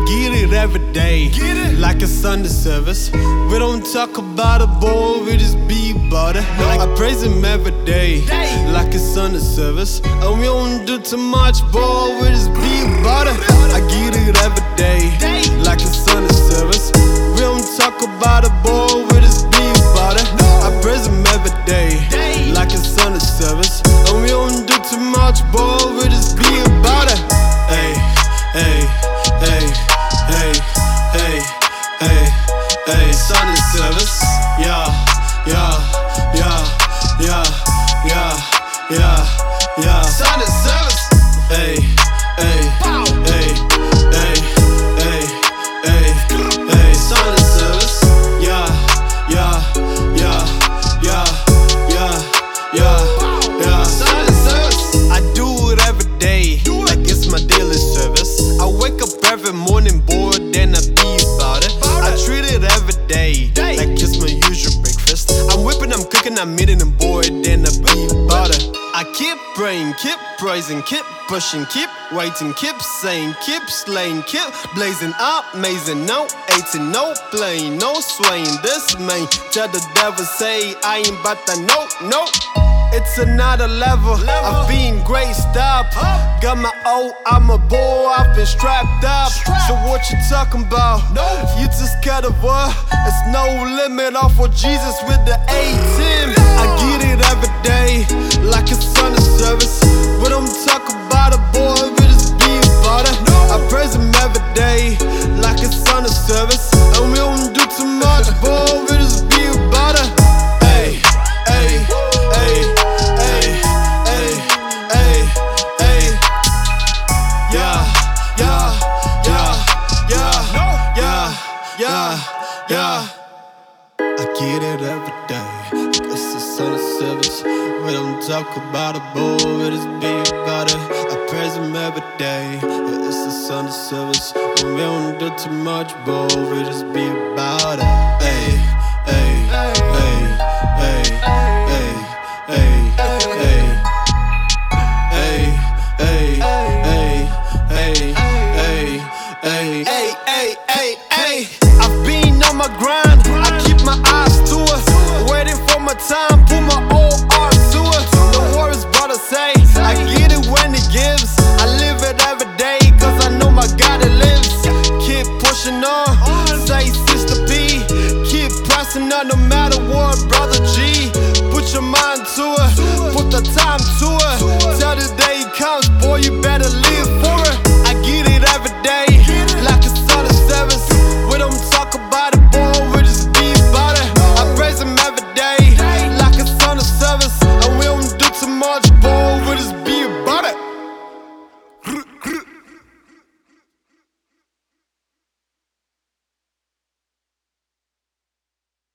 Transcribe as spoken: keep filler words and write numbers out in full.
get it every day, like a Sunday service. We don't talk about it, boy, we just be about it. I praise him every day, like a Sunday service. And we don't do too much, boy, we just be about it. I get it every day, like a Sunday service. We don't talk about it, boy, we just be about it. I praise him every day, like a Sunday service. And we don't do too much, boy, we just be about it. Hey, hey, hey, hey, hey, hey, hey, Sunday service. Yeah, yeah, yeah, yeah, yeah, yeah, yeah, Sunday service. Hey, hey, hey, hey, hey, hey, hey, Sunday service. Yeah, yeah, yeah, yeah, yeah, yeah, yeah, Sunday service. I do it every day, like it's my daily service. I wake up every morning bored, then I be about it. I treat it every day, like it's my usual breakfast. I'm whipping, I'm cooking, I'm eating and bored, then I be about it. I keep praying, keep praising, keep pushing, keep waiting, keep saying, keep slaying, keep blazing up, amazing, no eighteen, no playing, no swaying. This man tell the devil say I ain't about that, no, no. It's another level, level. I've been graced up. Huh? Got my O, I'm a boy, I've been strapped up. Strap. So what you talking about? No. You just got a what? It's no limit off of Jesus with the eighteen. I get it every day, like a Sunday service. We don't talk about it, boy, we just be about it. No. I praise him every day, like a Sunday service. And we don't do too much, boy, we just be about it. Hey, hey, hey. Yeah, yeah, I get it every day. It's a Sunday service. We don't talk about it, boy, we just be about it. I praise him every day. It's a Sunday service. And we don't do too much, boy, we just be about it. Hey, hey, hey, hey, hey, hey, hey, hey, hey, hey, hey, hey, hey, hey, hey. I've been on my grind, I keep my eyes to it. Waiting for my time, put my whole heart to it. The war is about to say, I get it when it gives. I live it every day, cause I know my God it lives. Keep pushing on, say Sister P. Keep pressing on no matter what, brother G. Put your mind to it.